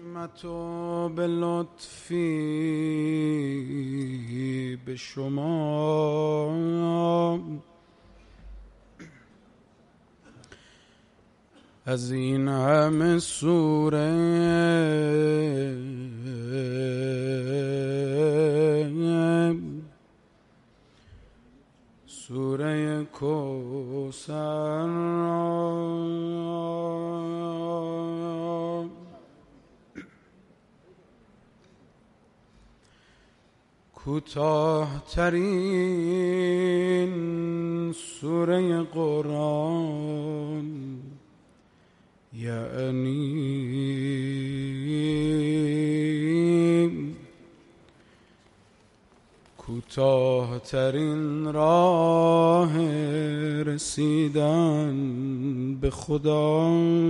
حکمت و به لطفی به شما از این همه سوره سوره کوثر کوتاه ترین سوره قرآن، یعنی کوتاه ترین راه رسیدن به خدا.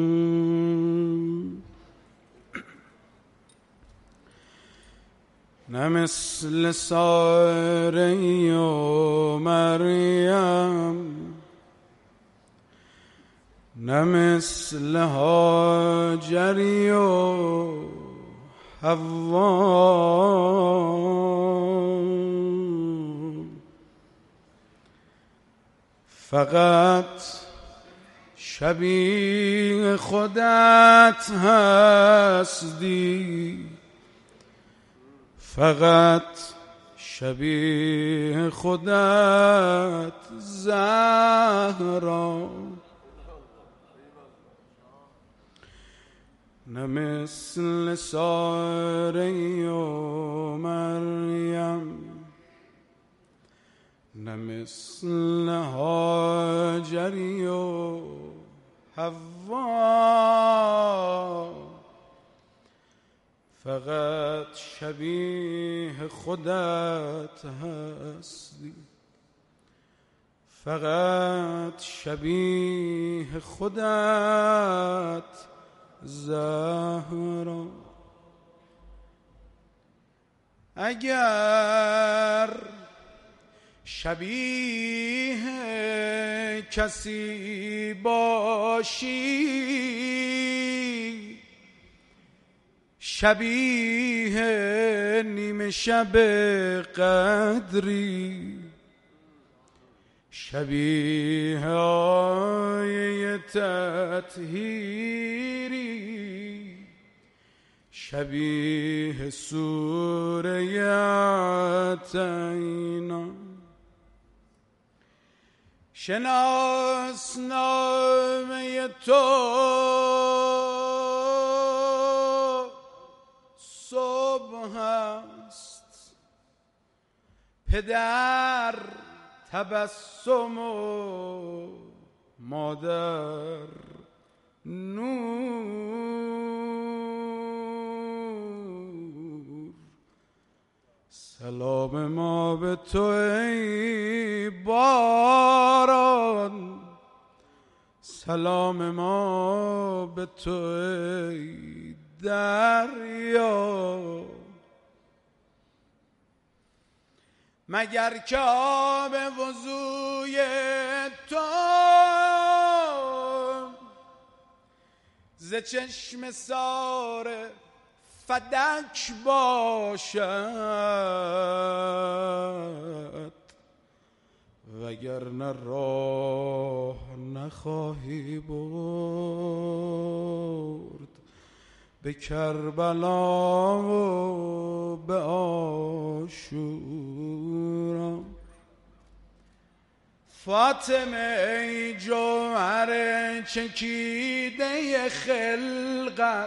نه مثل ساره و مریم، نه مثل هاجری و حوا، فقط شبیه خودت هستی، فقط شبیه خودت زهرا. نه مثل ساره و مریم، نه مثل هاجری و حوا، فقط شبیه خودت هستی، فقط شبیه خودت زهرا. اگر شبیه کسی باشی، شبیه نیمه شب قدری، شبیه آیه تطهیری، شبیه سوره اعطینا. شناس نامه تو صبح است، پدر تبسم و مادر نور. سلام ما به تو ای باران، سلام ما به تو ای دریا. مگر که آب وضوی تو ز چشم سار فدک باشد، وگرنه راه نخواهی برد به کربلا و به عاشورا. فاطمه ای جوهر چکیده خلقت،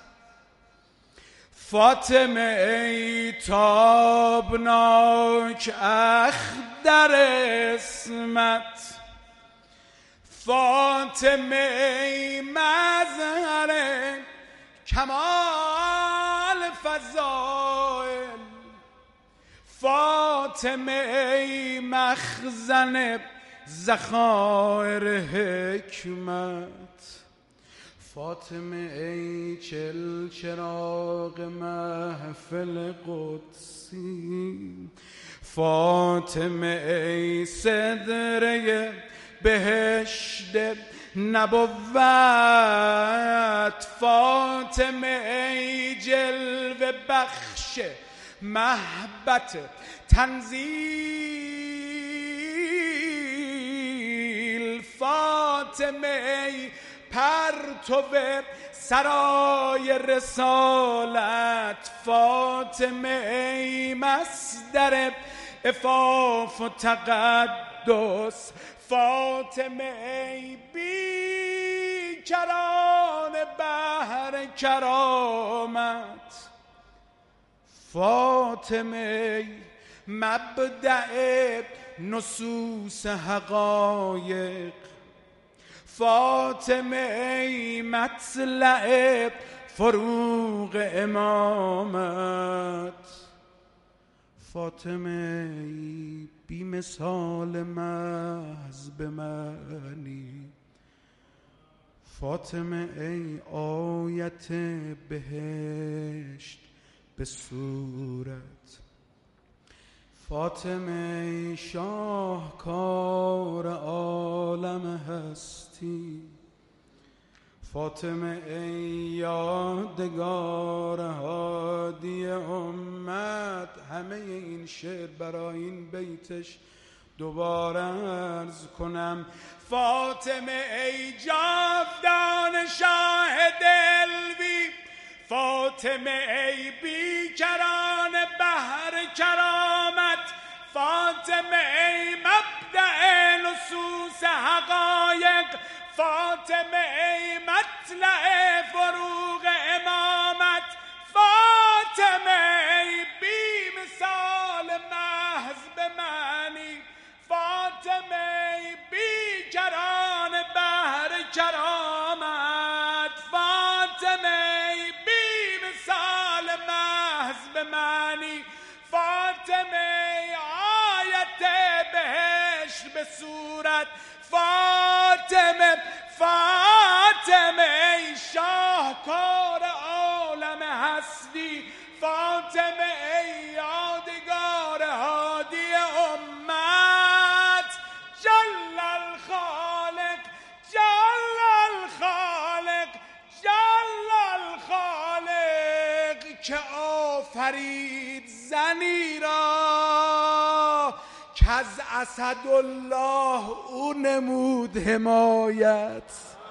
فاطمه ای تابناک اخضر اسمت، فاطمه ای مظهر کمال فضائل، فاطمه ای مخزن ذخایر حکمت، فاطمه ای چراغ محفل قدسی، فاطمه ای سدره بهشت نبوت فاطمه ای جلوه بخش محبت تنزیل، فاطمه ای پرتو سرای رسالت، فاطمه ای مصدر عفاف و تقدس، فاطمه ای بیکران بحر کرامت، فاطمه ای مبدأ نصوص حقایق، فاطمه ای مطلع فروغ امامت، فاطمه ای بی مثال محض به معنی، فاطمه ای آیت بهشت به صورت، فاطمه ای شاهکار عالم هستی، فاطمه ای یادگار هادی امت. همه این شعر برای این بیتش دوباره عرض کنم. فاطمه ای جاودان شاه دلوی، فاطمه ای بیکران بحر کرامت، فاطمه ای مبدأ نصوص حقایق، فاطمه ای مطلع فروغ امامت، فاطمه ای بی مثال محض به معنی، فاطمه ای بیکران بحر کرامت، فاطمه ای بی مثال محض به معنی، فاطمه ای آیت بهشت به صورت، فاطمه ای شاهکار عالم هستی، فاطمه ای یادگار هادی امت. جل الخالق جل الخالق جل الخالق که آفرید زنی را کز اسدالله او نمود حمایت.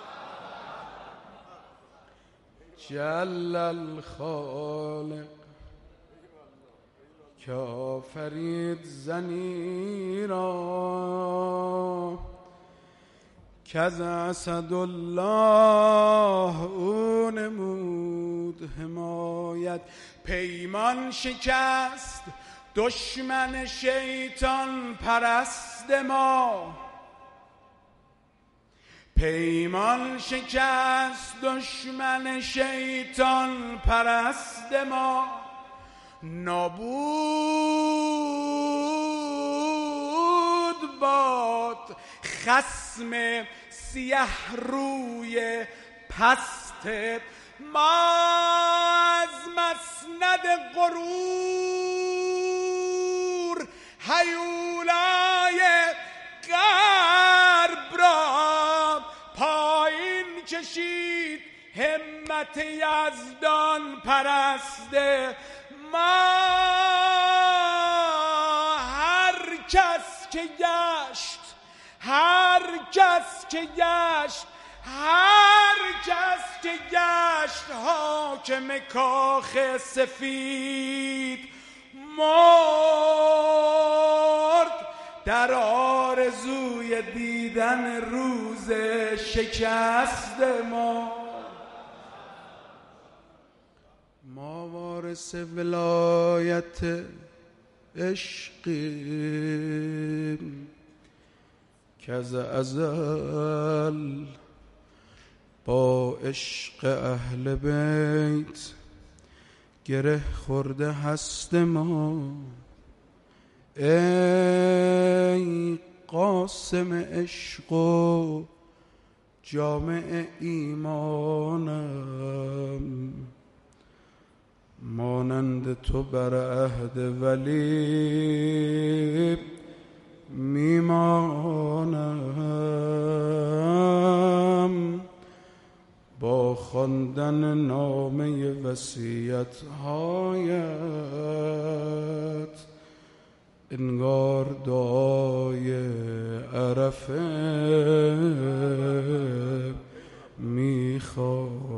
جل الخالق که آفرید زنی را کز اسدالله او نمود حمایت. پیمان شکست دشمن شیطان پرست ما، پیمان شکست دشمن شیطان پرست ما، نابود باد خصم سیه روی پست ما، از مسند غرور هیولای غرب را پایین کشید همت یزدان پرست ما. هر کس که گشت هر کس که گشت هر کس که گشت حاکم کاخ سفید مرد در آرزوی دیدن روز شکست ما. ما وارث ولایت عشقیم که از ازل با عشق اهل بیت گره خورده هست ما. ای قاسم عشق و جامع ایمانم، مانند تو بر عهد ولی میمانم. خواندن نامه وصیت هایت انگار دعای عرفه میخوام.